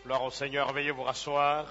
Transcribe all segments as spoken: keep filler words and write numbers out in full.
Gloire au Seigneur, veuillez vous rasseoir.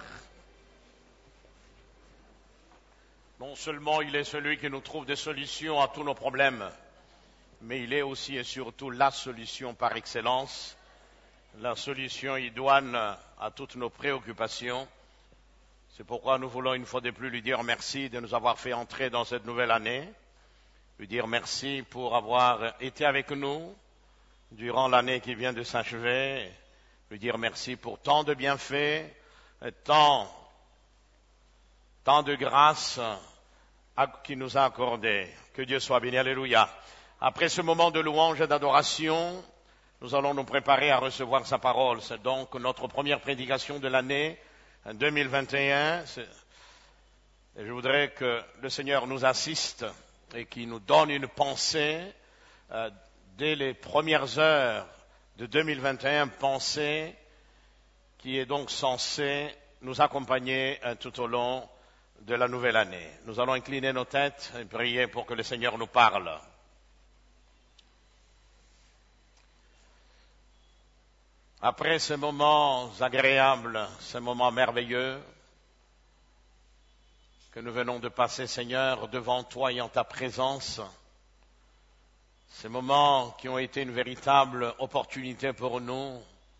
Non seulement il est celui qui nous trouve des solutions à tous nos problèmes, mais il est aussi et surtout la solution par excellence, la solution idoine à toutes nos préoccupations. C'est pourquoi nous voulons une fois de plus lui dire merci de nous avoir fait entrer dans cette nouvelle année, lui dire merci pour avoir été avec nous durant l'année qui vient de s'achever, lui dire merci pour tant de bienfaits, tant, tant de grâces qu'il nous a accordées. Que Dieu soit béni, alléluia. Après ce moment de louange et d'adoration, nous allons nous préparer à recevoir sa parole. C'est donc notre première prédication de l'année deux mille vingt et un. Et je voudrais que le Seigneur nous assiste et qu'il nous donne une pensée euh, dès les premières heures de deux mille vingt et un, pensée qui est donc censée nous accompagner euh, tout au long de la nouvelle année. Nous allons incliner nos têtes et prier pour que le Seigneur nous parle. Après ces moments agréables, ces moments merveilleux que nous venons de passer, Seigneur, devant toi et en ta présence, ces moments qui ont été une véritable opportunité pour nous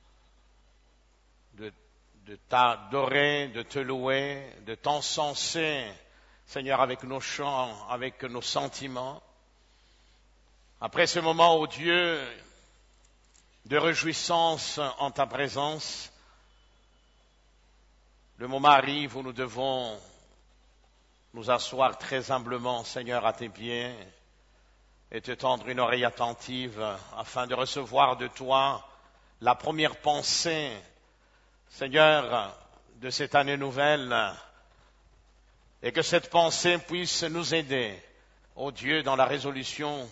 de, de t'adorer, de te louer, de t'encenser, Seigneur, avec nos chants, avec nos sentiments. Après ce moment, ô Dieu, de réjouissance en ta présence, le moment arrive où nous devons nous asseoir très humblement, Seigneur, à tes pieds, et te tendre une oreille attentive afin de recevoir de toi la première pensée, Seigneur, de cette année nouvelle, et que cette pensée puisse nous aider, ô Dieu, dans la résolution,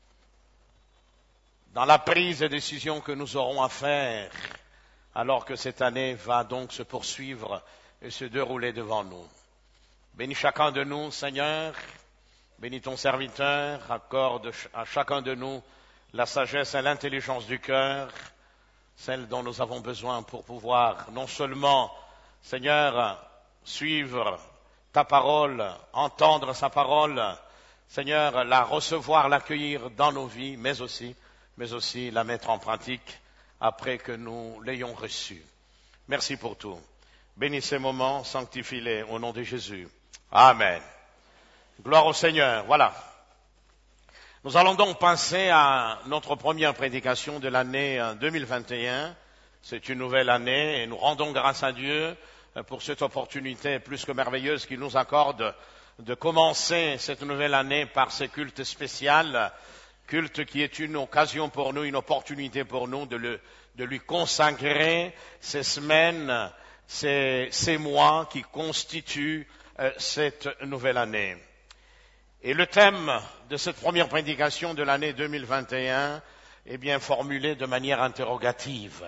dans la prise de décision que nous aurons à faire, alors que cette année va donc se poursuivre et se dérouler devant nous. Bénis chacun de nous, Seigneur. Bénis ton serviteur, accorde à chacun de nous la sagesse et l'intelligence du cœur, celle dont nous avons besoin pour pouvoir non seulement, Seigneur, suivre ta parole, entendre sa parole, Seigneur, la recevoir, l'accueillir dans nos vies, mais aussi, mais aussi la mettre en pratique après que nous l'ayons reçue. Merci pour tout. Bénis ces moments, sanctifie-les au nom de Jésus. Amen. Gloire au Seigneur. Voilà. Nous allons donc passer à notre première prédication de l'année deux mille vingt et un. C'est une nouvelle année et nous rendons grâce à Dieu pour cette opportunité plus que merveilleuse qu'il nous accorde de commencer cette nouvelle année par ce culte spécial, culte qui est une occasion pour nous, une opportunité pour nous de, le, de lui consacrer ces semaines, ces, ces mois qui constituent euh, cette nouvelle année. Et le thème de cette première prédication de l'année deux mille vingt et un est bien formulé de manière interrogative.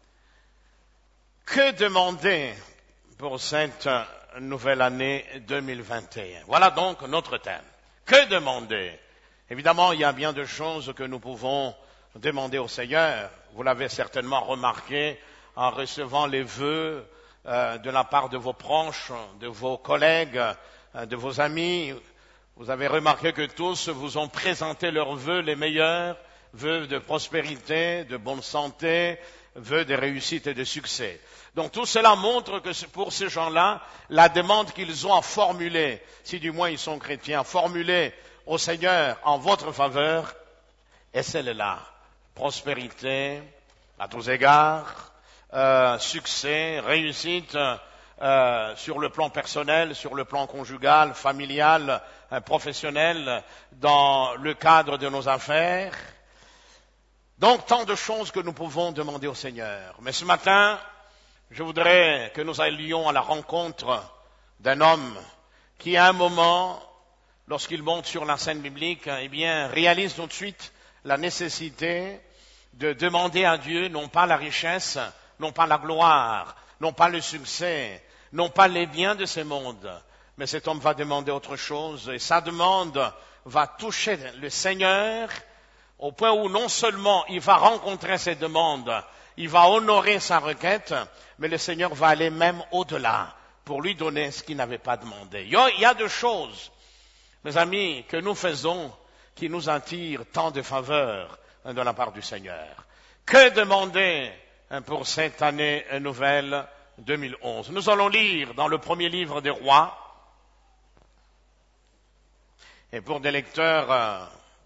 Que demander pour cette nouvelle année deux mille vingt et un? Voilà donc notre thème. Que demander? Évidemment, il y a bien de choses que nous pouvons demander au Seigneur. Vous l'avez certainement remarqué en recevant les vœux euh, de la part de vos proches, de vos collègues, euh, de vos amis. Vous avez remarqué que tous vous ont présenté leurs vœux les meilleurs, vœux de prospérité, de bonne santé, vœux de réussite et de succès. Donc tout cela montre que pour ces gens-là, la demande qu'ils ont à formuler, si du moins ils sont chrétiens, à formuler au Seigneur en votre faveur, est celle-là. Prospérité à tous égards, euh, succès, réussite euh, sur le plan personnel, sur le plan conjugal, familial, euh, professionnel, dans le cadre de nos affaires. Donc tant de choses que nous pouvons demander au Seigneur. Mais ce matin, je voudrais que nous allions à la rencontre d'un homme qui à un moment, lorsqu'il monte sur la scène biblique, eh bien, réalise tout de suite la nécessité de demander à Dieu non pas la richesse, non pas la gloire, non pas le succès, non pas les biens de ce monde, mais cet homme va demander autre chose et sa demande va toucher le Seigneur au point où non seulement il va rencontrer ses demandes il va honorer sa requête, mais le Seigneur va aller même au-delà pour lui donner ce qu'il n'avait pas demandé. Il y a, il y a deux choses, mes amis, que nous faisons qui nous attirent tant de faveurs de la part du Seigneur. Que demander pour cette année nouvelle deux mille onze? Nous allons lire dans le premier livre des rois. Et pour des lecteurs euh,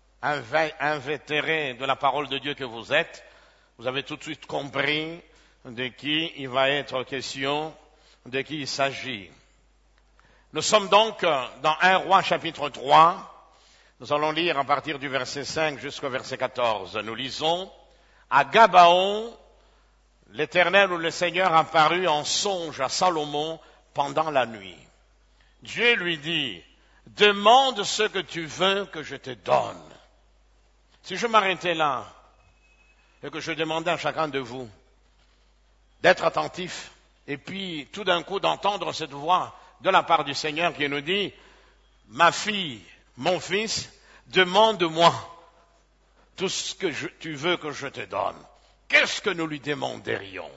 invétérés de la parole de Dieu que vous êtes, vous avez tout de suite compris de qui il va être question, de qui il s'agit. Nous sommes donc dans un roi chapitre trois. Nous allons lire à partir du verset cinq jusqu'au verset quatorze. Nous lisons, à Gabaon, l'Éternel ou le Seigneur apparut en songe à Salomon pendant la nuit. Dieu lui dit, demande ce que tu veux que je te donne. Si je m'arrêtais là et que je demandais à chacun de vous d'être attentif et puis tout d'un coup d'entendre cette voix de la part du Seigneur qui nous dit, ma fille, mon fils, demande-moi tout ce que je, tu veux que je te donne. Qu'est-ce que nous lui demanderions?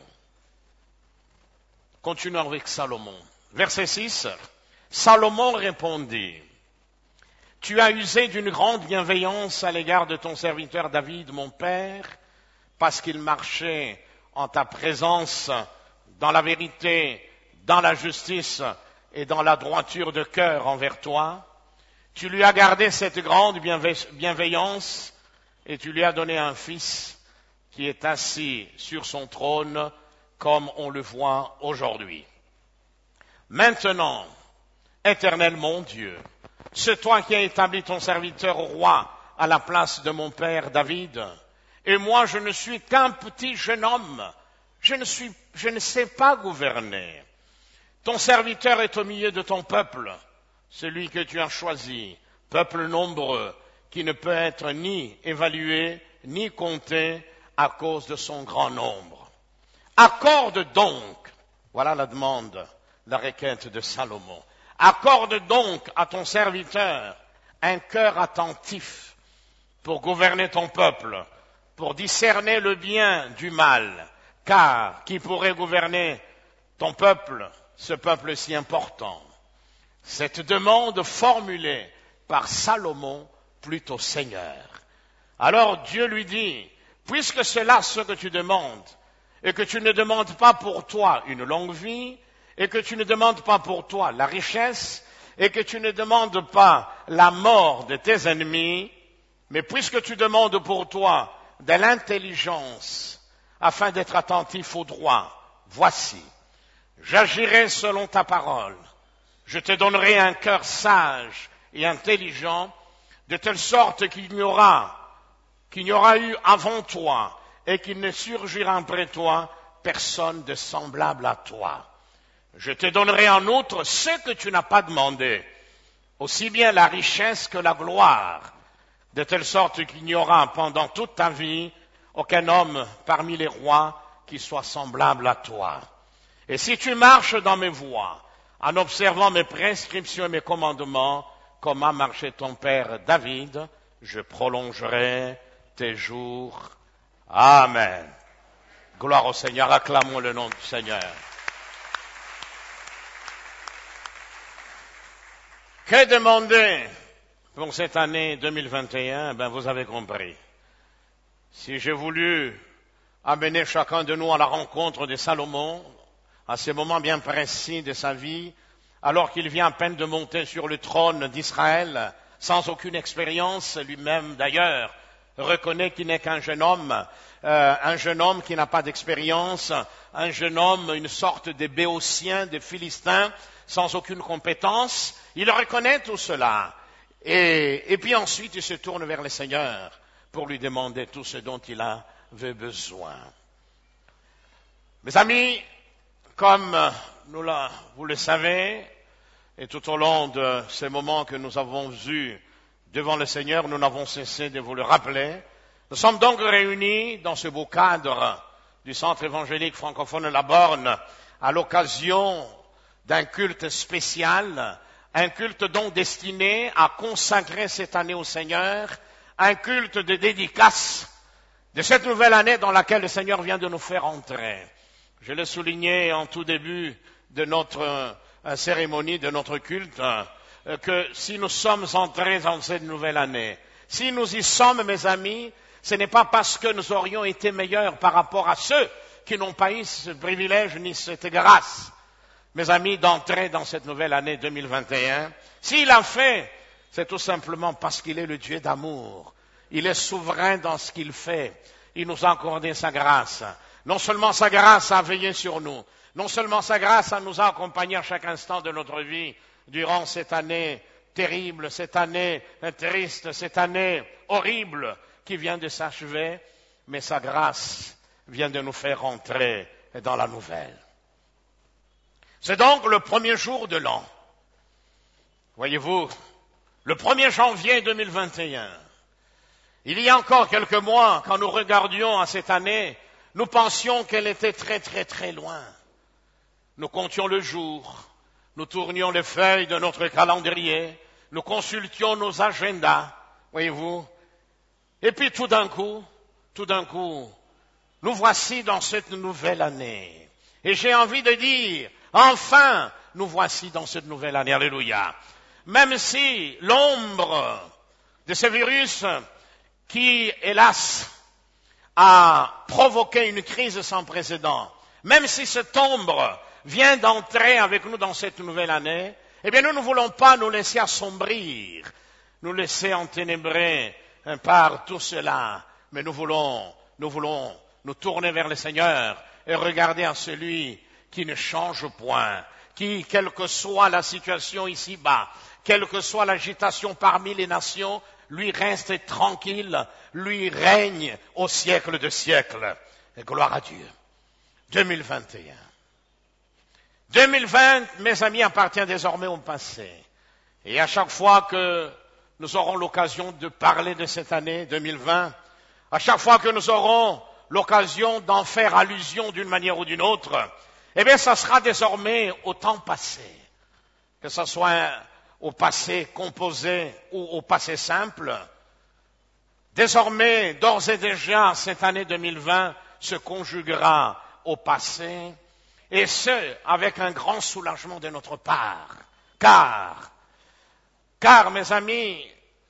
Continuons avec Salomon. Verset six. Salomon répondit, tu as usé d'une grande bienveillance à l'égard de ton serviteur David, mon père, parce qu'il marchait en ta présence dans la vérité, dans la justice et dans la droiture de cœur envers toi. Tu lui as gardé cette grande bienveillance et tu lui as donné un fils qui est assis sur son trône comme on le voit aujourd'hui. Maintenant, Éternel mon Dieu, c'est toi qui as établi ton serviteur roi à la place de mon père David, et moi je ne suis qu'un petit jeune homme, je ne suis, je ne sais pas gouverner. Ton serviteur est au milieu de ton peuple, celui que tu as choisi, peuple nombreux, qui ne peut être ni évalué, ni compté à cause de son grand nombre. Accorde donc, voilà la demande, la requête de Salomon, accorde donc à ton serviteur un cœur attentif pour gouverner ton peuple, pour discerner le bien du mal, car qui pourrait gouverner ton peuple, ce peuple si important? Cette demande formulée par Salomon plût au Seigneur. Alors Dieu lui dit, puisque c'est là ce que tu demandes, et que tu ne demandes pas pour toi une longue vie, et que tu ne demandes pas pour toi la richesse, et que tu ne demandes pas la mort de tes ennemis, mais puisque tu demandes pour toi de l'intelligence, afin d'être attentif au droit, voici, j'agirai selon ta parole, je te donnerai un cœur sage et intelligent, de telle sorte qu'il n'y aura, qu'il n'y aura eu avant toi, et qu'il ne surgira après toi personne de semblable à toi. Je te donnerai en outre ce que tu n'as pas demandé, aussi bien la richesse que la gloire, de telle sorte qu'il n'y aura pendant toute ta vie aucun homme parmi les rois qui soit semblable à toi. Et si tu marches dans mes voies, en observant mes prescriptions et mes commandements, comme a marché ton père David, je prolongerai tes jours. Amen. Gloire au Seigneur, acclamons le nom du Seigneur. Que demander pour cette année deux mille vingt et un? Ben, vous avez compris. Si j'ai voulu amener chacun de nous à la rencontre de Salomon, à ces moments bien précis de sa vie, alors qu'il vient à peine de monter sur le trône d'Israël, sans aucune expérience, lui-même d'ailleurs reconnaît qu'il n'est qu'un jeune homme, euh, un jeune homme qui n'a pas d'expérience, un jeune homme, une sorte de Béotien, de Philistin, sans aucune compétence. Il reconnaît tout cela. Et, et puis ensuite, il se tourne vers le Seigneur pour lui demander tout ce dont il avait besoin. Mes amis, comme nous la, vous le savez, et tout au long de ces moments que nous avons eus devant le Seigneur, nous n'avons cessé de vous le rappeler. Nous sommes donc réunis dans ce beau cadre du Centre évangélique francophone La Borne à l'occasion d'un culte spécial, un culte donc destiné à consacrer cette année au Seigneur, un culte de dédicace de cette nouvelle année dans laquelle le Seigneur vient de nous faire entrer. Je l'ai souligné en tout début de notre euh, cérémonie, de notre culte, euh, que si nous sommes entrés dans cette nouvelle année, si nous y sommes, mes amis, ce n'est pas parce que nous aurions été meilleurs par rapport à ceux qui n'ont pas eu ce privilège ni cette grâce, mes amis, d'entrer dans cette nouvelle année deux mille vingt et un. S'il a fait, c'est tout simplement parce qu'il est le Dieu d'amour. Il est souverain dans ce qu'il fait. Il nous a accordé sa grâce. Non seulement sa grâce a veillé sur nous, non seulement sa grâce a nous a accompagnés à chaque instant de notre vie durant cette année terrible, cette année triste, cette année horrible qui vient de s'achever, mais sa grâce vient de nous faire entrer dans la nouvelle. C'est donc le premier jour de l'an. Voyez-vous, le premier janvier deux mille vingt et un. Il y a encore quelques mois, quand nous regardions à cette année, nous pensions qu'elle était très très très loin. Nous comptions le jour, nous tournions les feuilles de notre calendrier, nous consultions nos agendas, voyez-vous. Et puis tout d'un coup, tout d'un coup, nous voici dans cette nouvelle année. Et j'ai envie de dire, enfin, nous voici dans cette nouvelle année, alléluia. Même si l'ombre de ce virus qui, hélas, a provoqué une crise sans précédent, même si cette ombre vient d'entrer avec nous dans cette nouvelle année, eh bien nous ne voulons pas nous laisser assombrir, nous laisser enténébrer par tout cela, mais nous voulons, nous voulons nous tourner vers le Seigneur et regarder à celui qui ne change point, qui, quelle que soit la situation ici-bas, quelle que soit l'agitation parmi les nations, lui reste tranquille, lui règne au siècle de siècles. Et gloire à Dieu. deux mille vingt et un. deux mille vingt, mes amis, appartient désormais au passé. Et à chaque fois que nous aurons l'occasion de parler de cette année deux mille vingt, à chaque fois que nous aurons l'occasion d'en faire allusion d'une manière ou d'une autre, eh bien, ça sera désormais au temps passé. Que ce soit au passé composé ou au passé simple. Désormais, d'ores et déjà, cette année deux mille vingt se conjuguera au passé, et ce, avec un grand soulagement de notre part. Car, car, mes amis,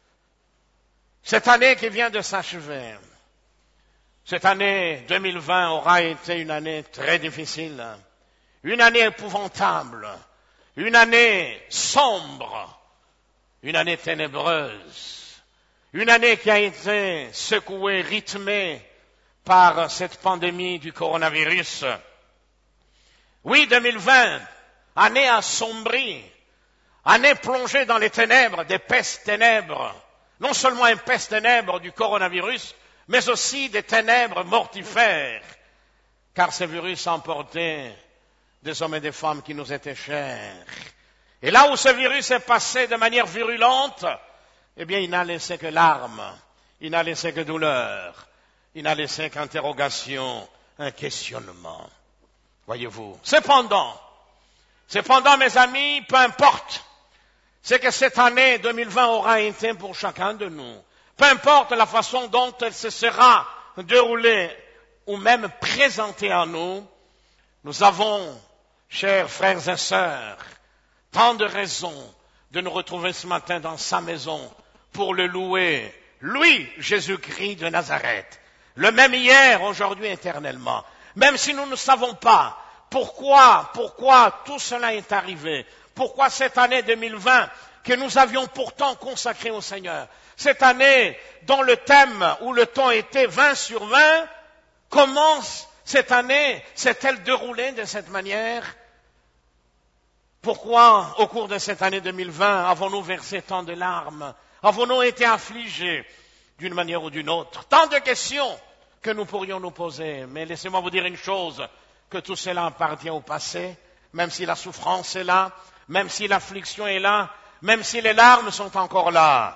cette année qui vient de s'achever, cette année deux mille vingt aura été une année très difficile, une année épouvantable, une année sombre, une année ténébreuse, une année qui a été secouée, rythmée par cette pandémie du coronavirus. Oui, deux mille vingt, année assombrie, année plongée dans les ténèbres, des pestes ténèbres, non seulement un peste ténèbres du coronavirus, mais aussi des ténèbres mortifères, car ce virus a emporté des hommes et des femmes qui nous étaient chers. Et là où ce virus est passé de manière virulente, eh bien, il n'a laissé que larmes, il n'a laissé que douleur, il n'a laissé qu'interrogation, un questionnement. Voyez-vous. Cependant, cependant, mes amis, peu importe ce que cette année deux mille vingt aura été pour chacun de nous, peu importe la façon dont elle se sera déroulée ou même présentée à nous, nous avons, chers frères et sœurs, tant de raisons de nous retrouver ce matin dans sa maison pour le louer, lui, Jésus-Christ de Nazareth, le même hier, aujourd'hui, éternellement. Même si nous ne savons pas pourquoi, pourquoi tout cela est arrivé, pourquoi cette année deux mille vingt que nous avions pourtant consacrée au Seigneur, cette année dont le thème ou le ton était vingt sur vingt, comment cette année s'est-elle déroulée de cette manière? Pourquoi, au cours de cette année deux mille vingt, avons-nous versé tant de larmes? Avons-nous été affligés d'une manière ou d'une autre? Tant de questions que nous pourrions nous poser. Mais laissez-moi vous dire une chose, que tout cela appartient au passé, même si la souffrance est là, même si l'affliction est là, même si les larmes sont encore là.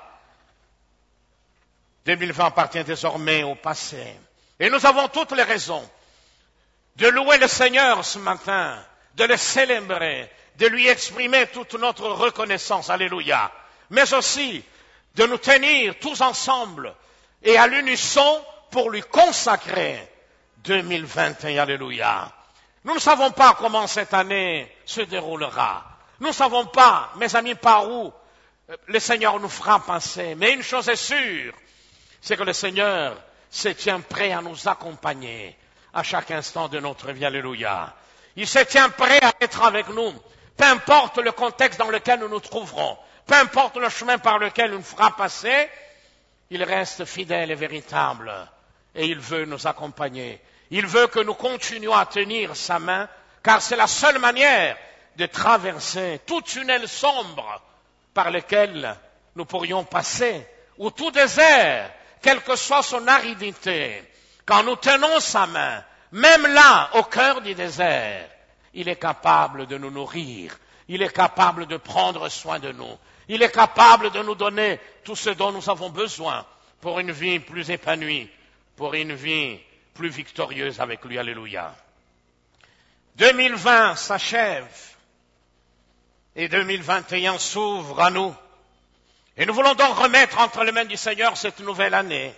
deux mille vingt appartient désormais au passé. Et nous avons toutes les raisons de louer le Seigneur ce matin, de le célébrer, de lui exprimer toute notre reconnaissance, alléluia, mais aussi de nous tenir tous ensemble et à l'unisson pour lui consacrer deux mille vingt et un. Alléluia. Nous ne savons pas comment cette année se déroulera. Nous ne savons pas, mes amis, par où le Seigneur nous fera passer. Mais une chose est sûre, c'est que le Seigneur se tient prêt à nous accompagner à chaque instant de notre vie. Alléluia. Il se tient prêt à être avec nous, peu importe le contexte dans lequel nous nous trouverons, peu importe le chemin par lequel il nous fera passer, il reste fidèle et véritable et il veut nous accompagner. Il veut que nous continuions à tenir sa main, car c'est la seule manière de traverser tout tunnel sombre par lequel nous pourrions passer, ou tout désert, quelle que soit son aridité. Quand nous tenons sa main, même là, au cœur du désert, il est capable de nous nourrir, il est capable de prendre soin de nous, il est capable de nous donner tout ce dont nous avons besoin pour une vie plus épanouie, pour une vie plus victorieuse avec lui. Alléluia. deux mille vingt s'achève et deux mille vingt et un s'ouvre à nous. Et nous voulons donc remettre entre les mains du Seigneur cette nouvelle année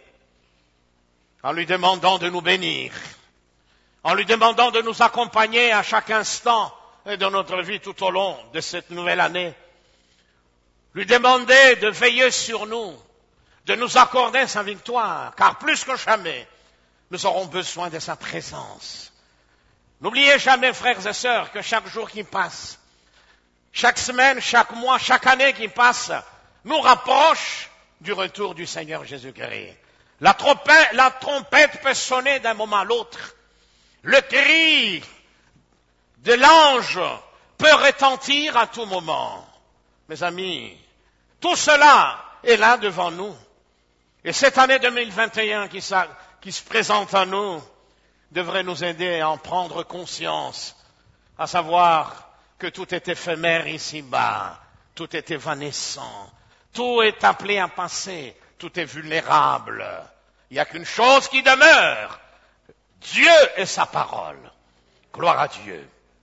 en lui demandant de nous bénir, en lui demandant de nous accompagner à chaque instant de notre vie tout au long de cette nouvelle année. Lui demander de veiller sur nous, de nous accorder sa victoire, car plus que jamais, nous aurons besoin de sa présence. N'oubliez jamais, frères et sœurs, que chaque jour qui passe, chaque semaine, chaque mois, chaque année qui passe, nous rapproche du retour du Seigneur Jésus-Christ. La trompette, la trompette peut sonner d'un moment à l'autre. Le cri de l'ange peut retentir à tout moment. Mes amis, tout cela est là devant nous. Et cette année deux mille vingt et un qui, qui se présente à nous devrait nous aider à en prendre conscience, à savoir que tout est éphémère ici-bas, tout est évanescent, tout est appelé à passer, tout est vulnérable. Il n'y a qu'une chose qui demeure, Dieu et sa parole. Gloire à Dieu.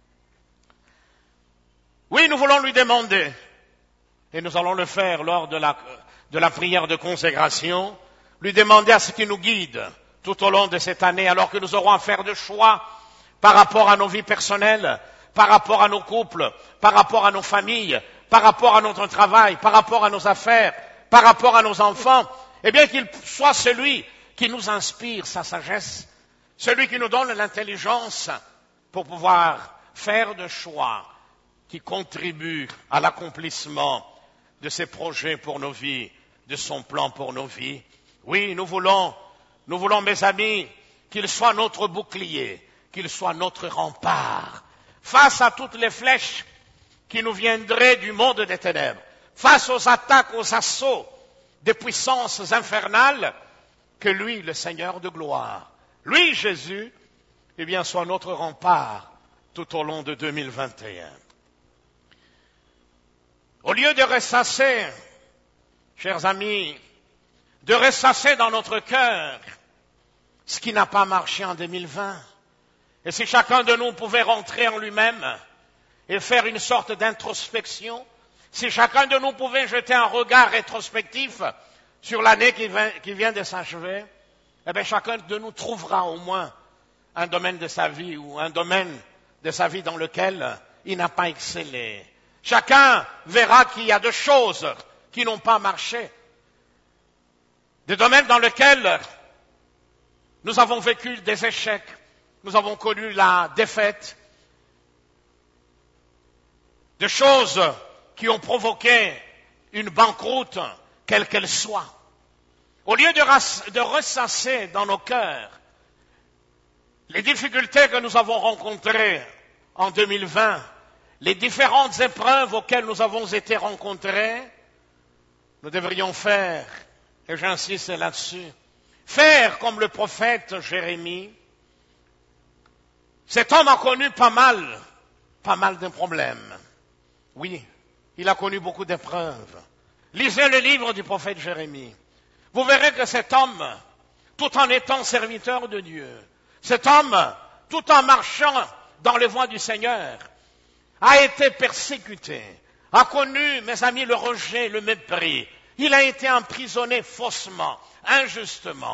Oui, nous voulons lui demander, et nous allons le faire lors de la, de la prière de consécration, lui demander à ce qui nous guide tout au long de cette année, alors que nous aurons à faire de choix par rapport à nos vies personnelles, par rapport à nos couples, par rapport à nos familles, par rapport à notre travail, par rapport à nos affaires, par rapport à nos enfants, eh bien qu'il soit celui qui nous inspire sa sagesse, celui qui nous donne l'intelligence pour pouvoir faire des choix qui contribuent à l'accomplissement de ses projets pour nos vies, de son plan pour nos vies. Oui, nous voulons, nous voulons, mes amis, qu'il soit notre bouclier, qu'il soit notre rempart, face à toutes les flèches qui nous viendraient du monde des ténèbres, face aux attaques, aux assauts des puissances infernales, que lui, le Seigneur de gloire, lui, Jésus, eh bien, soit notre rempart tout au long de deux mille vingt et un. Au lieu de ressasser, chers amis, de ressasser dans notre cœur ce qui n'a pas marché en deux mille vingt, et si chacun de nous pouvait rentrer en lui-même et faire une sorte d'introspection, si chacun de nous pouvait jeter un regard rétrospectif sur l'année qui vient, qui vient de s'achever, eh bien chacun de nous trouvera au moins un domaine de sa vie ou un domaine de sa vie dans lequel il n'a pas excellé. Chacun verra qu'il y a des choses qui n'ont pas marché, des domaines dans lesquels nous avons vécu des échecs, nous avons connu la défaite, des choses qui ont provoqué une banqueroute, quelle qu'elle soit. Au lieu de, ras- de ressasser dans nos cœurs les difficultés que nous avons rencontrées en deux mille vingt, les différentes épreuves auxquelles nous avons été rencontrés, nous devrions faire, et j'insiste là-dessus, faire comme le prophète Jérémie. Cet homme a connu pas mal, pas mal de problèmes. Oui, il a connu beaucoup d'épreuves. Lisez le livre du prophète Jérémie. Vous verrez que cet homme, tout en étant serviteur de Dieu, cet homme, tout en marchant dans les voies du Seigneur, a été persécuté, a connu, mes amis, le rejet, le mépris. Il a été emprisonné faussement, injustement.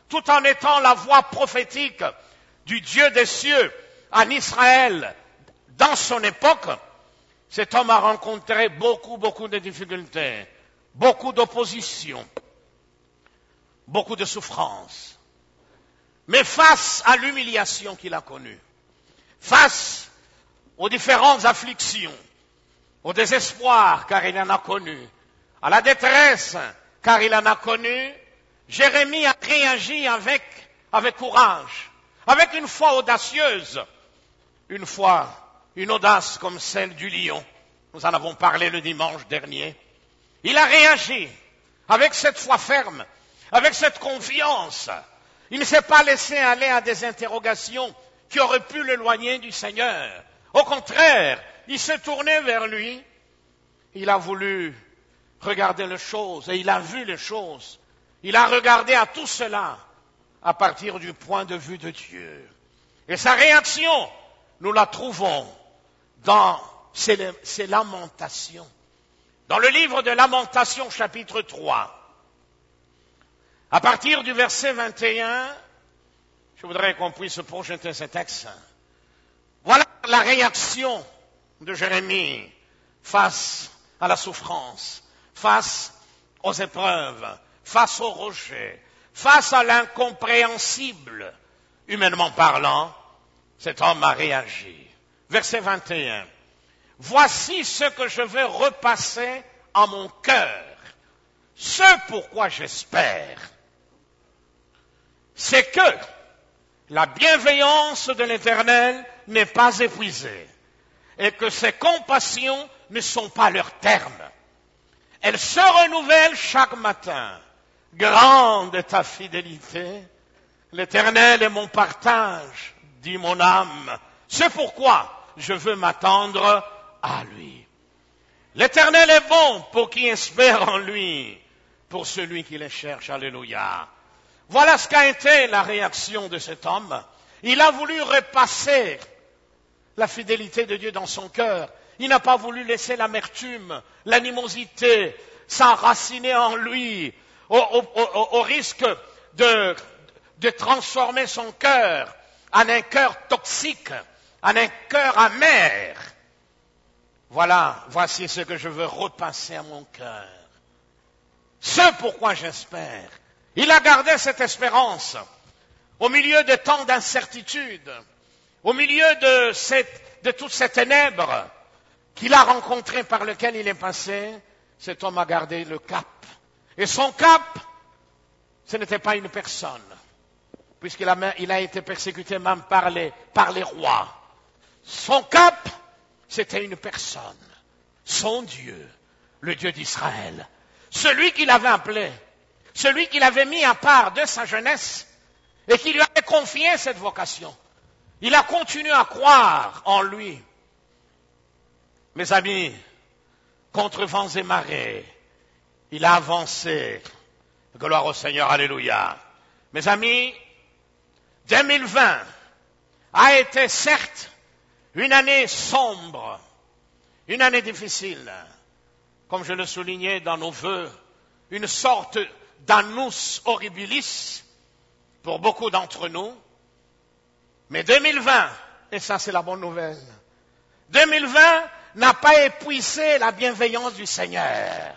tout en étant la voix prophétique du Dieu des cieux en Israël dans son époque, cet homme a rencontré beaucoup, beaucoup de difficultés, beaucoup d'opposition, beaucoup de souffrances. Mais face à l'humiliation qu'il a connue, face aux différentes afflictions, au désespoir, car il en a connu, à la détresse, car il en a connu, Jérémie a réagi avec, avec courage, avec une foi audacieuse, une foi, une audace comme celle du lion. Nous en avons parlé le dimanche dernier. Il a réagi avec cette foi ferme, avec cette confiance. Il ne s'est pas laissé aller à des interrogations qui auraient pu l'éloigner du Seigneur. Au contraire, il s'est tourné vers lui. Il a voulu regarder les choses et il a vu les choses. Il a regardé à tout cela à partir du point de vue de Dieu. Et sa réaction, nous la trouvons dans ses, ses lamentations. Dans le livre de Lamentations, chapitre trois, à partir du verset vingt et un, je voudrais qu'on puisse projeter ce texte. Voilà la réaction de Jérémie face à la souffrance, face aux épreuves, face au rejet, face à l'incompréhensible. Humainement parlant, cet homme a réagi. Verset vingt et un. Voici ce que je vais repasser en mon cœur. Ce pourquoi j'espère, c'est que la bienveillance de l'Éternel n'est pas épuisée et que ses compassions ne sont pas leur terme. Elles se renouvellent chaque matin. Grande est ta fidélité. L'Éternel est mon partage, dit mon âme. C'est pourquoi je veux m'attendre à lui. L'Éternel est bon pour qui espère en lui, pour celui qui le cherche. Alléluia. Voilà ce qu'a été la réaction de cet homme. Il a voulu repasser la fidélité de Dieu dans son cœur. Il n'a pas voulu laisser l'amertume, l'animosité s'enraciner en lui, au, au, au, au risque de, de transformer son cœur en un cœur toxique, en un cœur amer. Voilà, voici ce que je veux repasser à mon cœur. Ce pourquoi j'espère. Il a gardé cette espérance au milieu de tant d'incertitudes, au milieu de, cette, de toutes ces ténèbres qu'il a rencontrées par lesquelles il est passé. Cet homme a gardé le cap. Et son cap, ce n'était pas une personne, puisqu'il a, il a été persécuté même par les, par les rois. Son cap, c'était une personne, son Dieu, le Dieu d'Israël, celui qu'il avait appelé, celui qu'il avait mis à part de sa jeunesse et qui lui avait confié cette vocation. Il a continué à croire en lui. Mes amis, contre vents et marées, il a avancé. Gloire au Seigneur, alléluia. Mes amis, deux mille vingt a été certes une année sombre, une année difficile, comme je le soulignais dans nos vœux, une sorte d'annus horribilis pour beaucoup d'entre nous. Mais deux mille vingt, et ça c'est la bonne nouvelle, deux mille vingt n'a pas épuisé la bienveillance du Seigneur.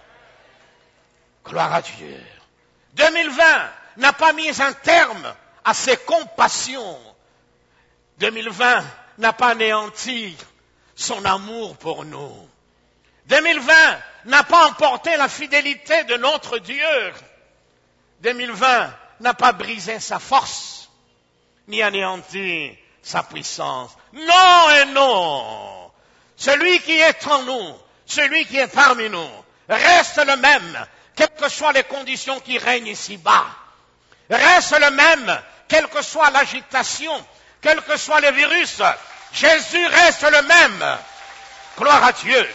Gloire à Dieu. deux mille vingt n'a pas mis un terme à ses compassions. deux mille vingt n'a pas anéanti son amour pour nous. deux mille vingt n'a pas emporté la fidélité de notre Dieu. deux mille vingt n'a pas brisé sa force, ni anéanti sa puissance. Non et non. Celui qui est en nous, celui qui est parmi nous, reste le même, quelles que soient les conditions qui règnent ici-bas. Reste le même, quelle que soit l'agitation, quels que soient les virus. Jésus reste le même. Gloire à Dieu.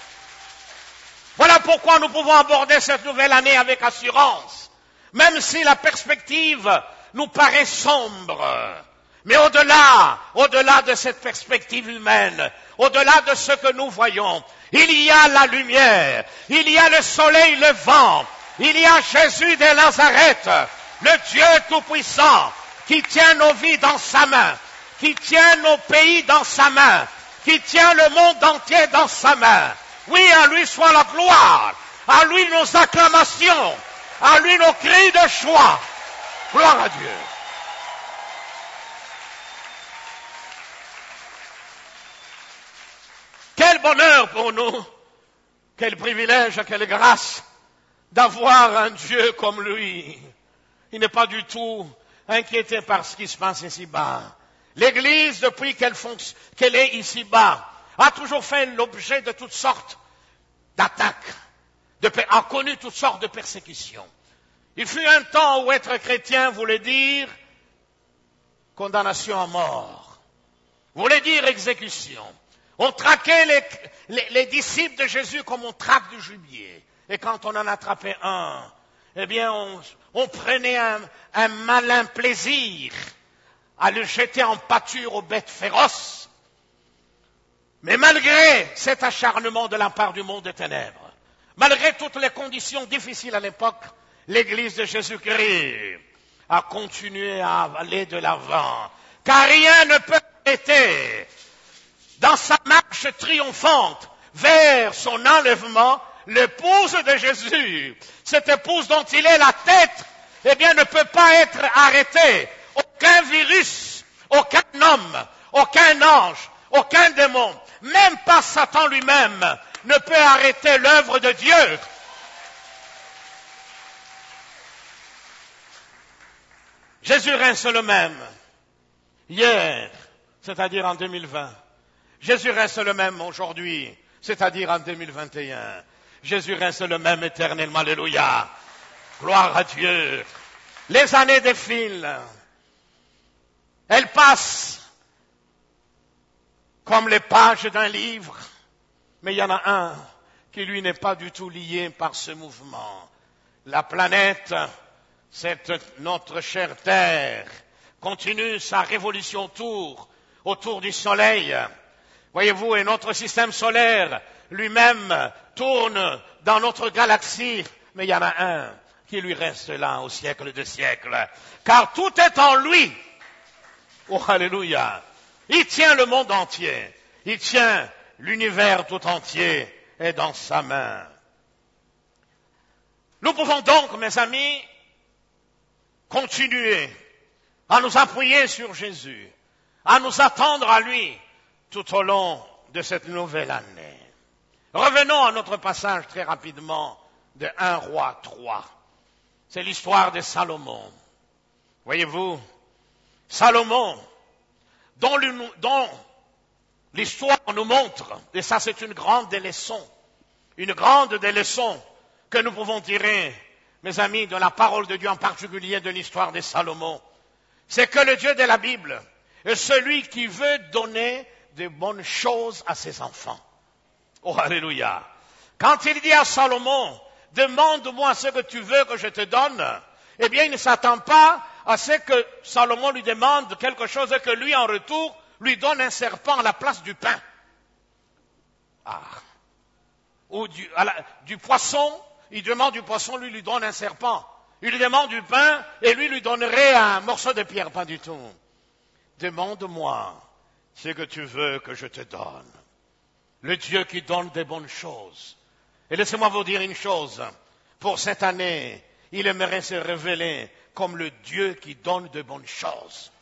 Voilà pourquoi nous pouvons aborder cette nouvelle année avec assurance, même si la perspective nous paraît sombre. Mais au-delà, au-delà de cette perspective humaine, au-delà de ce que nous voyons, il y a la lumière, il y a le soleil levant, il y a Jésus de Nazareth, Le Dieu Tout-Puissant qui tient nos vies dans sa main, qui tient nos pays dans sa main, qui tient le monde entier dans sa main. Oui, à lui soit la gloire, à lui nos acclamations, à lui nos cris de joie. Gloire à Dieu. Quel bonheur pour nous, quel privilège, quelle grâce d'avoir un Dieu comme lui. Il n'est pas du tout inquiété par ce qui se passe ici-bas. L'Église, depuis qu'elle, fonc- qu'elle est ici-bas, a toujours fait l'objet de toutes sortes d'attaques, de per- a connu toutes sortes de persécutions. Il fut un temps où être chrétien voulait dire condamnation à mort, voulait dire exécution. On traquait les, les, les disciples de Jésus comme on traque du gibier. Et quand on en attrapait un, eh bien, on, on prenait un, un malin plaisir à le jeter en pâture aux bêtes féroces. Mais malgré cet acharnement de la part du monde des ténèbres, malgré toutes les conditions difficiles à l'époque, l'Église de Jésus-Christ a continué à aller de l'avant, car rien ne peut arrêter dans sa marche triomphante vers son enlèvement l'épouse de Jésus. Cette épouse dont il est la tête, eh bien, ne peut pas être arrêtée. Aucun virus, aucun homme, aucun ange, aucun démon, même pas Satan lui-même, ne peut arrêter l'œuvre de Dieu. Jésus reste le même. Hier, c'est-à-dire en deux mille vingt. Jésus reste le même aujourd'hui, c'est-à-dire en deux mille vingt et un. Jésus reste le même éternellement. Alléluia. Gloire à Dieu. Les années défilent. Elles passent comme les pages d'un livre. Mais il y en a un qui, lui, n'est pas du tout lié par ce mouvement. La planète, cette notre chère Terre, continue sa révolution autour, autour du Soleil. Voyez-vous, et notre système solaire lui-même tourne dans notre galaxie, mais il y en a un qui lui reste là au siècle des siècles, car tout est en lui. Oh, alléluia. Il tient le monde entier, il tient l'univers tout entier est dans sa main. Nous pouvons donc, mes amis, continuer à nous appuyer sur Jésus, à nous attendre à lui, tout au long de cette nouvelle année. Revenons à notre passage très rapidement de un roi trois. C'est l'histoire de Salomon. Voyez-vous, Salomon, dont, le, dont l'histoire nous montre, et ça c'est une grande des leçons, une grande des leçons que nous pouvons tirer, mes amis, de la parole de Dieu, en particulier de l'histoire de Salomon, c'est que le Dieu de la Bible est celui qui veut donner de bonnes choses à ses enfants. Oh, alléluia. Quand il dit à Salomon, demande-moi ce que tu veux que je te donne, eh bien, il ne s'attend pas à ce que Salomon lui demande quelque chose et que lui, en retour, lui donne un serpent à la place du pain. Ah. Ou du, à la, du poisson, il demande du poisson, lui, lui donne un serpent. Il lui demande du pain et lui, lui donnerait un morceau de pierre. Pas du tout. Demande-moi ce que tu veux que je te donne. Le Dieu qui donne des bonnes choses. Et laissez-moi vous dire une chose. Pour cette année, il aimerait se révéler comme le Dieu qui donne de bonnes choses.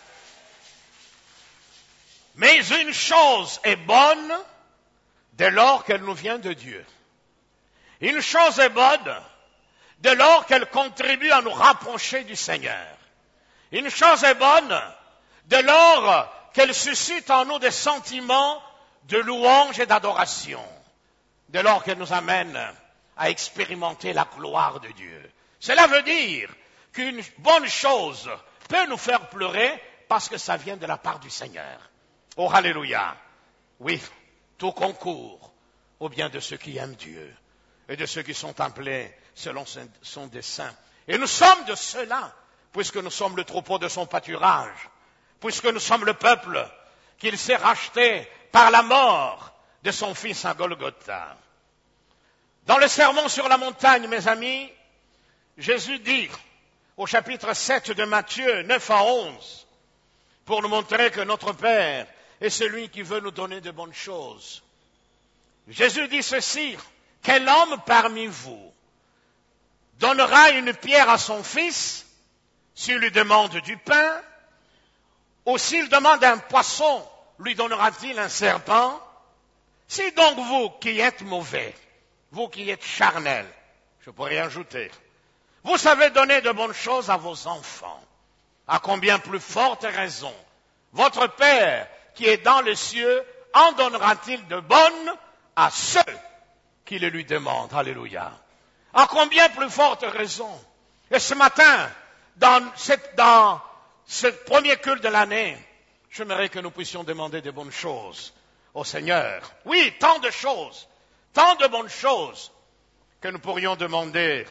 Mais une chose est bonne dès lors qu'elle nous vient de Dieu. Une chose est bonne dès lors qu'elle contribue à nous rapprocher du Seigneur. Une chose est bonne dès lors qu'elle suscite en nous des sentiments de louange et d'adoration, dès lors qu'elle nous amène à expérimenter la gloire de Dieu. Cela veut dire qu'une bonne chose peut nous faire pleurer parce que ça vient de la part du Seigneur. Oh, alléluia. Oui, tout concourt au bien de ceux qui aiment Dieu et de ceux qui sont appelés selon son dessein. Et nous sommes de ceux-là, puisque nous sommes le troupeau de son pâturage, puisque nous sommes le peuple qu'il s'est racheté par la mort de son fils à Golgotha. Dans le sermon sur la montagne, mes amis, Jésus dit au chapitre sept de Matthieu, neuf à onze, pour nous montrer que notre Père est celui qui veut nous donner de bonnes choses. Jésus dit ceci, « Quel homme parmi vous donnera une pierre à son fils s'il lui demande du pain, ou s'il demande un poisson, lui donnera-t-il un serpent? Si donc vous qui êtes mauvais, vous qui êtes charnels, je pourrais ajouter, vous savez donner de bonnes choses à vos enfants, à combien plus forte raison votre Père qui est dans les cieux en donnera-t-il de bonnes à ceux qui le lui demandent. Alléluia. À combien plus forte raison. Et ce matin, dans, cette, dans ce premier culte de l'année, j'aimerais que nous puissions demander de bonnes choses au Seigneur. Oui, tant de choses, tant de bonnes choses que nous pourrions demander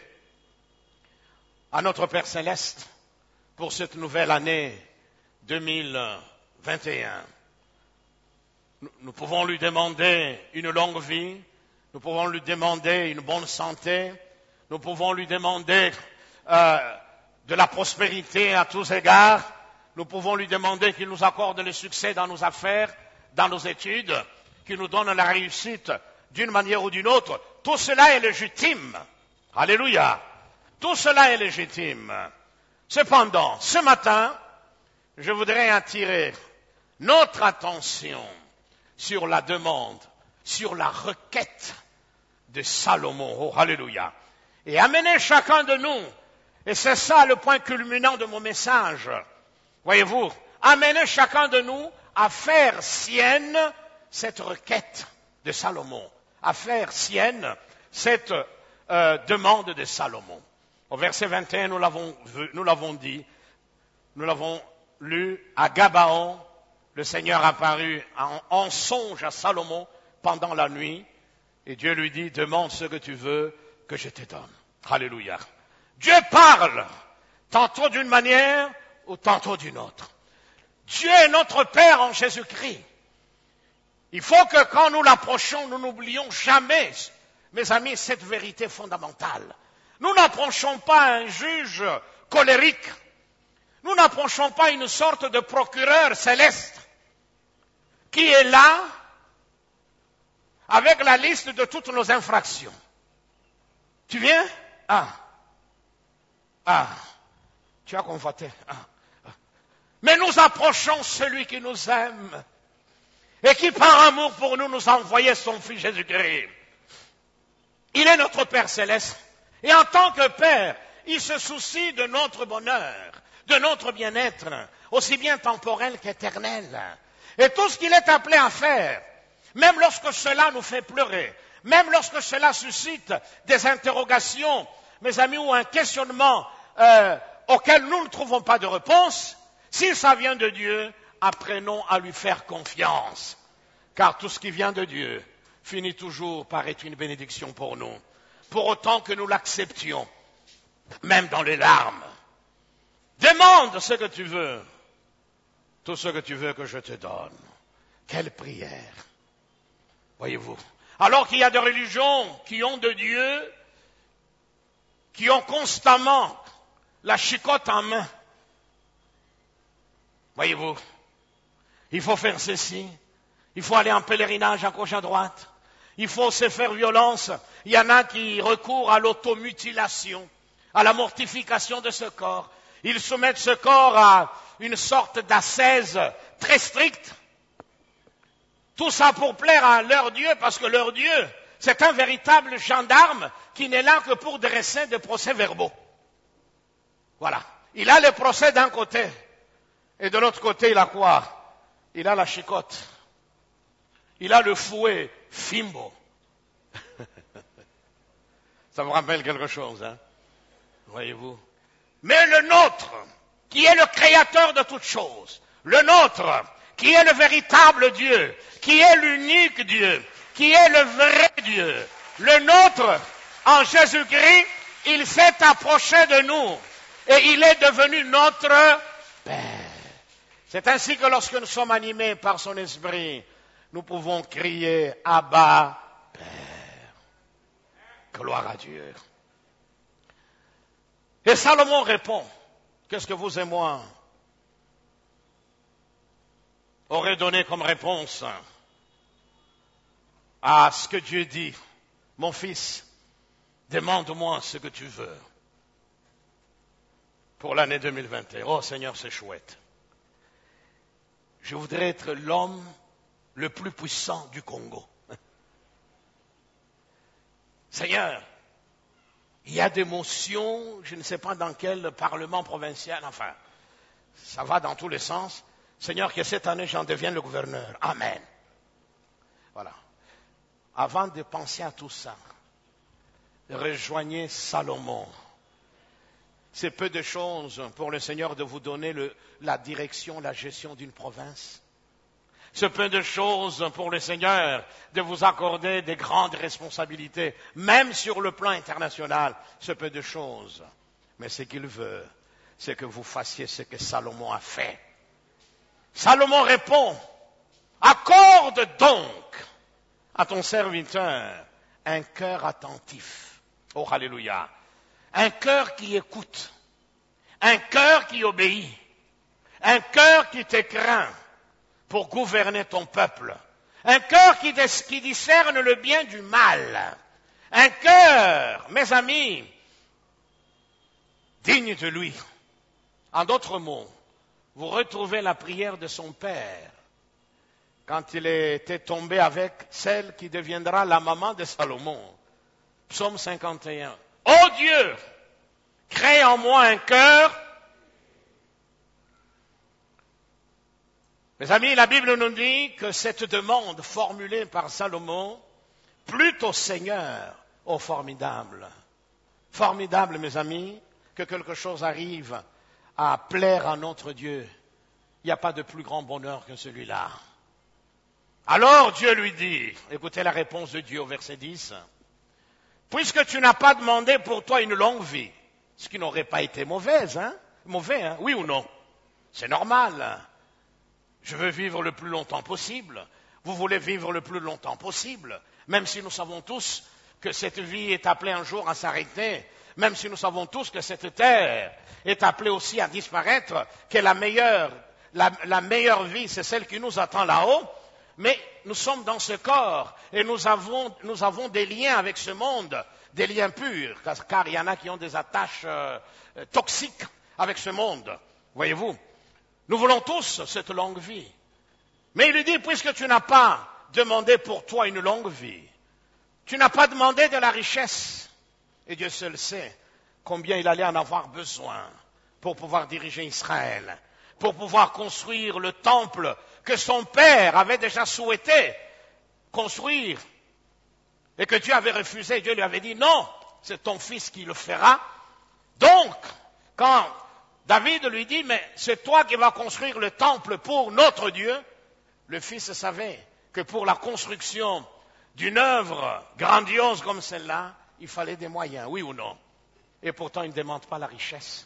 à notre Père Céleste pour cette nouvelle année deux mille vingt et un. Nous, nous pouvons lui demander une longue vie, nous pouvons lui demander une bonne santé, nous pouvons lui demander euh, de la prospérité à tous égards, nous pouvons lui demander qu'il nous accorde le succès dans nos affaires, dans nos études, qu'il nous donne la réussite d'une manière ou d'une autre. Tout cela est légitime. Alléluia. Tout cela est légitime. Cependant, ce matin, je voudrais attirer notre attention sur la demande, sur la requête de Salomon. Oh, alléluia. Et amener chacun de nous, et c'est ça le point culminant de mon message, voyez-vous, amener chacun de nous à faire sienne cette requête de Salomon, à faire sienne cette euh, demande de Salomon. Au verset vingt et un, nous l'avons, nous l'avons dit, nous l'avons lu, à Gabaon, le Seigneur apparut en, en songe à Salomon pendant la nuit, et Dieu lui dit, demande ce que tu veux que je te donne. Alléluia. Dieu parle, tantôt d'une manière ou tantôt d'une autre. Dieu est notre Père en Jésus-Christ. Il faut que quand nous l'approchons, nous n'oublions jamais, mes amis, cette vérité fondamentale. Nous n'approchons pas un juge colérique. Nous n'approchons pas une sorte de procureur céleste qui est là avec la liste de toutes nos infractions. Tu viens? Ah. Ah. Tu as convoité. Ah. Mais nous approchons celui qui nous aime et qui par amour pour nous nous a envoyé son Fils Jésus-Christ. Il est notre Père céleste. Et en tant que Père, il se soucie de notre bonheur, de notre bien-être, aussi bien temporel qu'éternel. Et tout ce qu'il est appelé à faire, même lorsque cela nous fait pleurer, même lorsque cela suscite des interrogations, mes amis, ou un questionnement euh, auquel nous ne trouvons pas de réponse, si ça vient de Dieu, apprenons à lui faire confiance. Car tout ce qui vient de Dieu finit toujours par être une bénédiction pour nous. Pour autant que nous l'acceptions, même dans les larmes. Demande ce que tu veux, tout ce que tu veux que je te donne. Quelle prière, voyez-vous. Alors qu'il y a des religions qui ont de Dieu, qui ont constamment la chicotte en main. Voyez-vous, il faut faire ceci, il faut aller en pèlerinage à gauche à droite. Il faut se faire violence. Il y en a qui recourent à l'automutilation, à la mortification de ce corps. Ils soumettent ce corps à une sorte d'ascèse très stricte. Tout ça pour plaire à leur Dieu, parce que leur Dieu, c'est un véritable gendarme qui n'est là que pour dresser des procès-verbaux. Voilà. Il a les procès d'un côté, et de l'autre côté, il a quoi? Il a la chicotte. Il a le fouet. Fimbo. Ça vous rappelle quelque chose, hein? Voyez-vous. Mais le nôtre, qui est le créateur de toutes choses, le nôtre, qui est le véritable Dieu, qui est l'unique Dieu, qui est le vrai Dieu, le nôtre, en Jésus-Christ, il s'est approché de nous et il est devenu notre Père. C'est ainsi que lorsque nous sommes animés par son esprit, nous pouvons crier « Abba, Père ». Gloire à Dieu. Et Salomon répond, Qu'est-ce que vous et moi aurions donné comme réponse à ce que Dieu dit? Mon fils, demande-moi ce que tu veux pour l'année deux mille vingt et un. Oh Seigneur, c'est chouette. Je voudrais être l'homme le plus puissant du Congo. Seigneur, il y a des motions, je ne sais pas dans quel parlement provincial, enfin, ça va dans tous les sens. Seigneur, que cette année j'en devienne le gouverneur. Amen. Voilà. Avant de penser à tout ça, rejoignez Salomon. C'est peu de choses pour le Seigneur de vous donner le, la direction, la gestion d'une province. C'est peu de choses pour le Seigneur de vous accorder des grandes responsabilités, même sur le plan international. C'est peu de choses. Mais ce qu'il veut, c'est que vous fassiez ce que Salomon a fait. Salomon répond, accorde donc à ton serviteur un cœur attentif. Oh, alléluia. Un cœur qui écoute, un cœur qui obéit, un cœur qui te craint pour gouverner ton peuple, un cœur qui, qui discerne le bien du mal, un cœur, mes amis, digne de lui. En d'autres mots, vous retrouvez la prière de son père quand il était tombé avec celle qui deviendra la maman de Salomon. Psaume cinquante et un. Ô Dieu, crée en moi un cœur. Mes amis, la Bible nous dit que cette demande formulée par Salomon plut au Seigneur, ô formidable. Formidable, mes amis, que quelque chose arrive à plaire à notre Dieu. Il n'y a pas de plus grand bonheur que celui-là. Alors Dieu lui dit, écoutez la réponse de Dieu au verset dix, puisque tu n'as pas demandé pour toi une longue vie, ce qui n'aurait pas été mauvaise, hein? Mauvais, hein? Oui ou non? C'est normal. Je veux vivre le plus longtemps possible. Vous voulez vivre le plus longtemps possible, même si nous savons tous que cette vie est appelée un jour à s'arrêter, même si nous savons tous que cette terre est appelée aussi à disparaître, que la meilleure, la, la meilleure vie, c'est celle qui nous attend là-haut. Mais nous sommes dans ce corps et nous avons, nous avons des liens avec ce monde, des liens purs, car, car il y en a qui ont des attaches euh, toxiques avec ce monde. Voyez-vous, nous voulons tous cette longue vie. Mais il lui dit, puisque tu n'as pas demandé pour toi une longue vie, tu n'as pas demandé de la richesse, et Dieu seul sait combien il allait en avoir besoin pour pouvoir diriger Israël, pour pouvoir construire le temple que son père avait déjà souhaité construire et que Dieu avait refusé. Dieu lui avait dit non, c'est ton fils qui le fera. Donc, quand David lui dit mais c'est toi qui vas construire le temple pour notre Dieu, le fils savait que pour la construction d'une œuvre grandiose comme celle-là, il fallait des moyens, oui ou non? Et pourtant, il ne demande pas la richesse.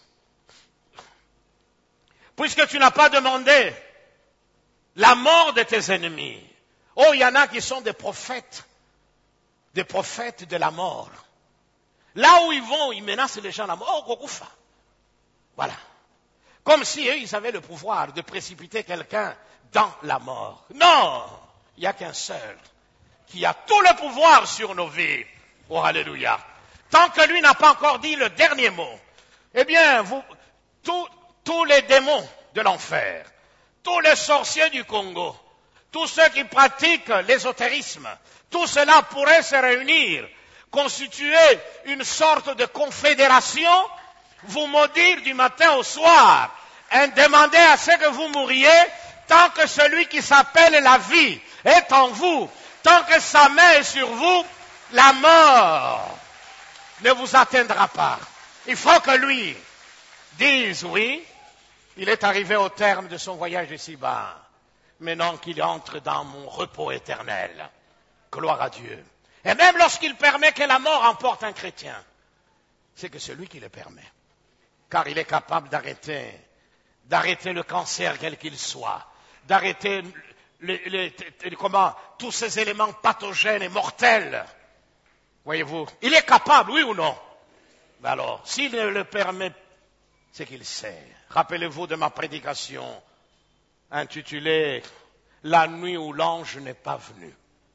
Puisque tu n'as pas demandé la mort de tes ennemis. Oh, il y en a qui sont des prophètes, des prophètes de la mort. Là où ils vont, ils menacent les gens à la mort. Oh, Gokoufa. Voilà. Comme si eux, ils avaient le pouvoir de précipiter quelqu'un dans la mort. Non, il n'y a qu'un seul qui a tout le pouvoir sur nos vies. Oh, alléluia. Tant que lui n'a pas encore dit le dernier mot, eh bien, vous, tous, tous les démons de l'enfer, tous les sorciers du Congo, tous ceux qui pratiquent l'ésotérisme, tout cela pourrait se réunir, constituer une sorte de confédération, vous maudire du matin au soir, et demander à ce que vous mouriez, tant que celui qui s'appelle la vie est en vous, tant que sa main est sur vous, la mort ne vous atteindra pas. Il faut que lui dise oui, il est arrivé au terme de son voyage ici-bas. Maintenant qu'il entre dans mon repos éternel. Gloire à Dieu. Et même lorsqu'il permet que la mort emporte un chrétien, c'est que c'est lui qui le permet. Car il est capable d'arrêter, d'arrêter le cancer quel qu'il soit, d'arrêter les, les, les, comment, tous ces éléments pathogènes et mortels. Voyez-vous, il est capable, oui ou non? Alors, s'il ne le permet c'est qu'il sait. Rappelez-vous de ma prédication intitulée « La nuit où l'ange n'est pas venu ».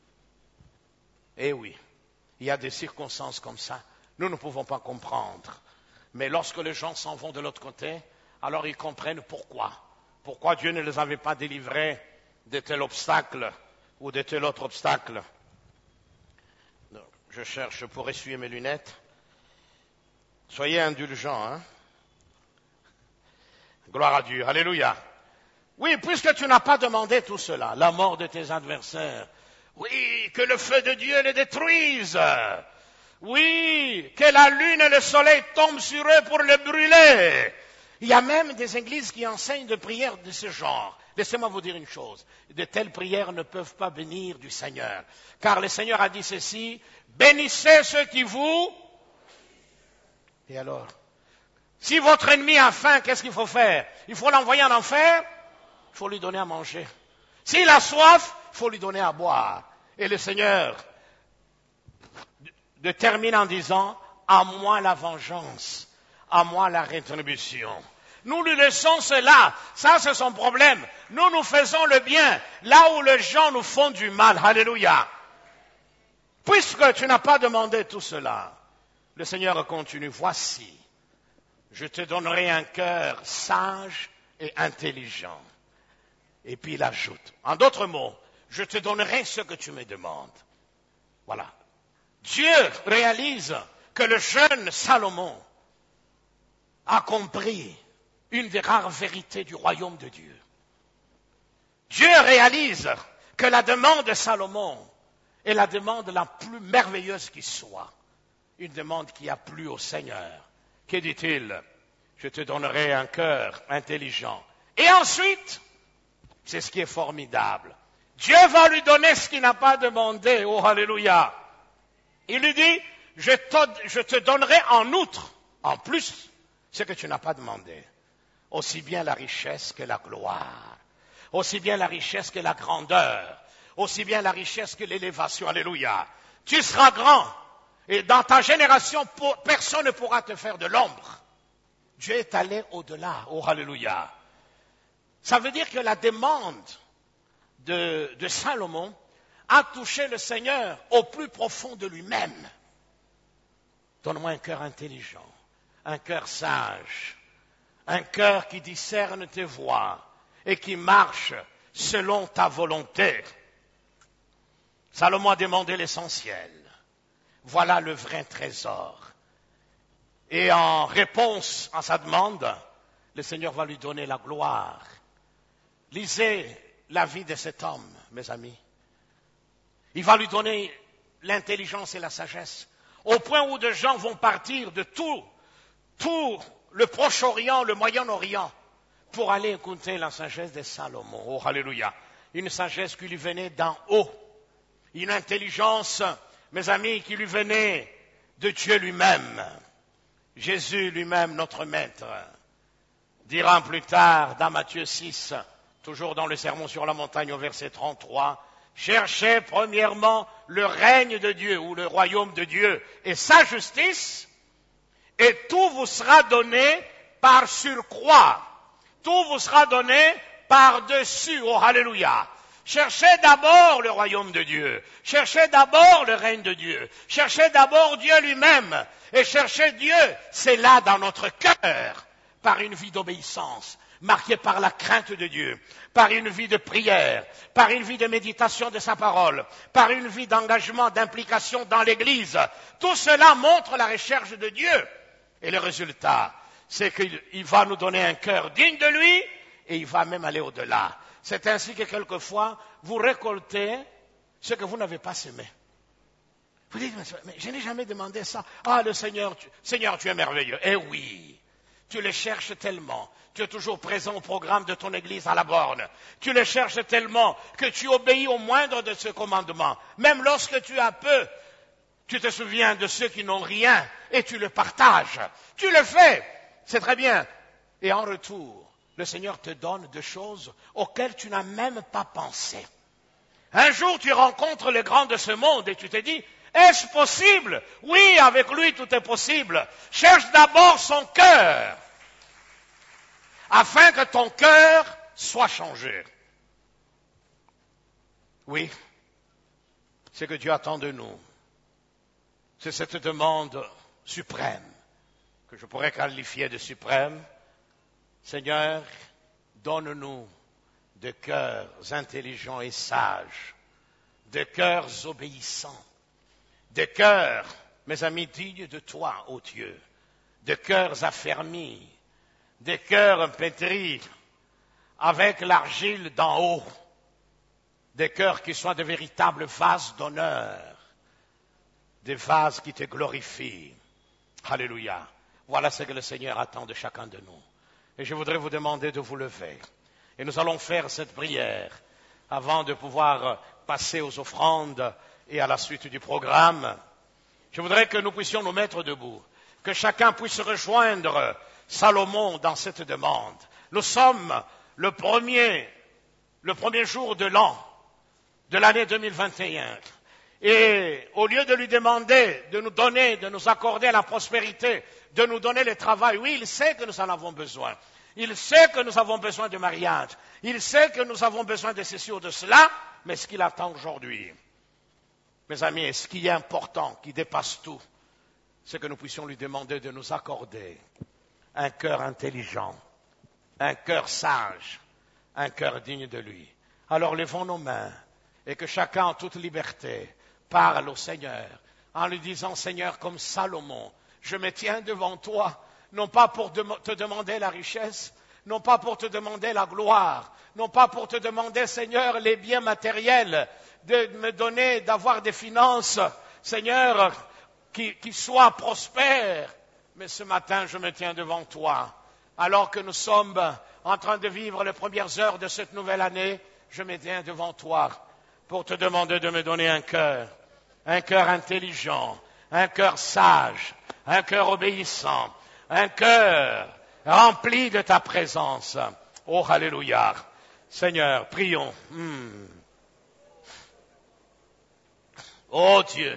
Eh oui, il y a des circonstances comme ça. Nous ne pouvons pas comprendre. Mais lorsque les gens s'en vont de l'autre côté, alors ils comprennent pourquoi. Pourquoi Dieu ne les avait pas délivrés de tel obstacle ou de tel autre obstacle. Je cherche pour essuyer mes lunettes. Soyez indulgents, hein. Gloire à Dieu, alléluia. Oui, puisque tu n'as pas demandé tout cela, la mort de tes adversaires, oui, que le feu de Dieu les détruise. Oui, que la lune et le soleil tombent sur eux pour les brûler. Il y a même des églises qui enseignent de prières de ce genre. Laissez-moi vous dire une chose. De telles prières ne peuvent pas bénir du Seigneur. Car le Seigneur a dit ceci, bénissez ceux qui vous... Et alors, si votre ennemi a faim, qu'est-ce qu'il faut faire? Il faut l'envoyer en enfer? Il faut lui donner à manger. S'il a soif, il faut lui donner à boire. Et le Seigneur de termine en disant, à moi la vengeance, à moi la rétribution. Nous lui laissons cela, ça c'est son problème. Nous nous faisons le bien, là où les gens nous font du mal. Alléluia. Puisque tu n'as pas demandé tout cela, le Seigneur continue, voici, je te donnerai un cœur sage et intelligent. Et puis il ajoute, en d'autres mots, je te donnerai ce que tu me demandes. Voilà. Dieu réalise que le jeune Salomon a compris une des rares vérités du royaume de Dieu. Dieu réalise que la demande de Salomon est la demande la plus merveilleuse qui soit. Une demande qui a plu au Seigneur. Que dit-il? Je te donnerai un cœur intelligent. Et ensuite, c'est ce qui est formidable. Dieu va lui donner ce qu'il n'a pas demandé. Oh, alléluia. Il lui dit, je te, je te donnerai en outre, en plus, ce que tu n'as pas demandé. Aussi bien la richesse que la gloire. Aussi bien la richesse que la grandeur. Aussi bien la richesse que l'élévation. Alléluia. Tu seras grand. Et dans ta génération, personne ne pourra te faire de l'ombre. Dieu est allé au-delà. Oh, alléluia. Ça veut dire que la demande de, de Salomon a touché le Seigneur au plus profond de lui-même. Donne-moi un cœur intelligent, un cœur sage, un cœur qui discerne tes voies et qui marche selon ta volonté. Salomon a demandé l'essentiel. Voilà le vrai trésor. Et en réponse à sa demande, le Seigneur va lui donner la gloire. Lisez la vie de cet homme, mes amis. Il va lui donner l'intelligence et la sagesse, au point où des gens vont partir de tout, tout le Proche-Orient, le Moyen-Orient, pour aller écouter la sagesse de Salomon. Oh, alléluia. Une sagesse qui lui venait d'en haut. Une intelligence, mes amis, qui lui venait de Dieu lui-même. Jésus lui-même, notre maître, dira plus tard dans Matthieu six, toujours dans le Sermon sur la montagne au verset trente-trois, cherchez premièrement le règne de Dieu ou le royaume de Dieu et sa justice, et tout vous sera donné par surcroît. Tout vous sera donné par-dessus. Oh, alléluia. Cherchez d'abord le royaume de Dieu. Cherchez d'abord le règne de Dieu. Cherchez d'abord Dieu lui-même. Et cherchez Dieu, c'est là dans notre cœur, par une vie d'obéissance, marquée par la crainte de Dieu, par une vie de prière, par une vie de méditation de sa parole, par une vie d'engagement, d'implication dans l'Église. Tout cela montre la recherche de Dieu. Et le résultat, c'est qu'il va nous donner un cœur digne de lui et il va même aller au-delà. C'est ainsi que quelquefois, vous récoltez ce que vous n'avez pas semé. Vous dites, mais je n'ai jamais demandé ça. Ah, le Seigneur, tu, Seigneur, tu es merveilleux. Eh oui, tu le cherches tellement. Tu es toujours présent au programme de ton église à la borne. Tu le cherches tellement que tu obéis au moindre de ce commandement. Même lorsque tu as peu, tu te souviens de ceux qui n'ont rien et tu le partages. Tu le fais. C'est très bien. Et en retour, le Seigneur te donne des choses auxquelles tu n'as même pas pensé. Un jour, tu rencontres les grands de ce monde et tu te dis, est-ce possible? Oui, avec lui, tout est possible. Cherche d'abord son cœur. afin que ton cœur soit changé. Oui, c'est ce que Dieu attend de nous. C'est cette demande suprême, que je pourrais qualifier de suprême. Seigneur, donne-nous de cœurs intelligents et sages, de cœurs obéissants, de cœurs, mes amis, dignes de toi, ô Dieu, de cœurs affermis, de cœurs pétris avec l'argile d'en haut, des cœurs qui soient de véritables vases d'honneur, des vases qui te glorifient. Alléluia. Voilà ce que le Seigneur attend de chacun de nous. Et je voudrais vous demander de vous lever. Et nous allons faire cette prière avant de pouvoir passer aux offrandes et à la suite du programme. Je voudrais que nous puissions nous mettre debout, que chacun puisse rejoindre Salomon dans cette demande. Nous sommes le premier, le premier jour de l'an, de l'année deux mille vingt et un. Et au lieu de lui demander de nous donner, de nous accorder la prospérité, de nous donner le travail, oui, il sait que nous en avons besoin. Il sait que nous avons besoin de mariage. Il sait que nous avons besoin de ceci ou de cela, mais ce qu'il attend aujourd'hui, mes amis, ce qui est important, qui dépasse tout, c'est que nous puissions lui demander de nous accorder un cœur intelligent, un cœur sage, un cœur digne de lui. Alors levons nos mains et que chacun en toute liberté parle au Seigneur en lui disant, Seigneur, comme Salomon, je me tiens devant toi, non pas pour te demander la richesse, non pas pour te demander la gloire, non pas pour te demander, Seigneur, les biens matériels, de me donner, d'avoir des finances, Seigneur, qui, qui soient prospères. Mais ce matin, je me tiens devant toi. Alors que nous sommes en train de vivre les premières heures de cette nouvelle année, je me tiens devant toi pour te demander de me donner un cœur, un cœur intelligent, un cœur sage, un cœur obéissant, un cœur rempli de ta présence. Oh, alléluia. Seigneur, prions. Hmm. Oh Dieu,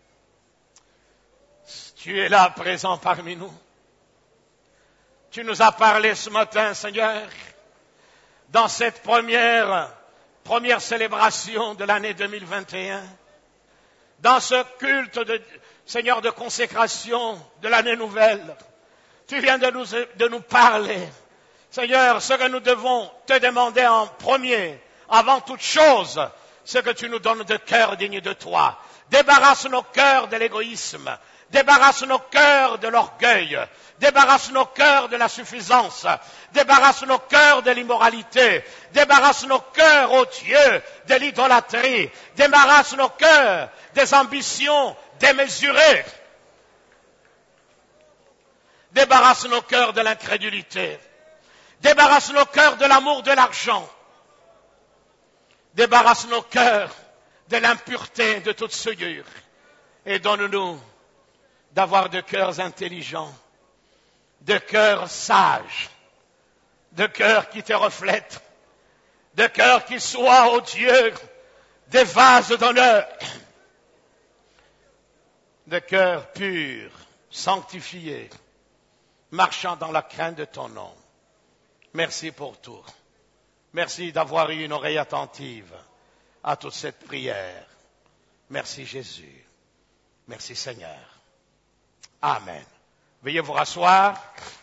tu es là présent parmi nous. Tu nous as parlé ce matin, Seigneur, dans cette première, première célébration de l'année deux mille vingt et un, dans ce culte, de, Seigneur, de consécration de l'année nouvelle. Tu viens de nous, de nous parler. Seigneur, ce que nous devons te demander en premier, avant toute chose, c'est que tu nous donnes de cœurs dignes de toi. Débarrasse nos cœurs de l'égoïsme. Débarrasse nos cœurs de l'orgueil. Débarrasse nos cœurs de la suffisance. Débarrasse nos cœurs de l'immoralité. Débarrasse nos cœurs, ô Dieu, de l'idolâtrie. Débarrasse nos cœurs des ambitions démesurées. Débarrasse nos cœurs de l'incrédulité. Débarrasse nos cœurs de l'amour de l'argent. Débarrasse nos cœurs de l'impureté, de toute souillure. Et donne-nous d'avoir de cœurs intelligents, de cœurs sages, de cœurs qui te reflètent, de cœurs qui soient, ô Dieu, des vases d'honneur, de cœurs purs, sanctifiés, marchant dans la crainte de ton nom. Merci pour tout. Merci d'avoir eu une oreille attentive à toute cette prière. Merci Jésus. Merci Seigneur. Amen. Veuillez vous rasseoir.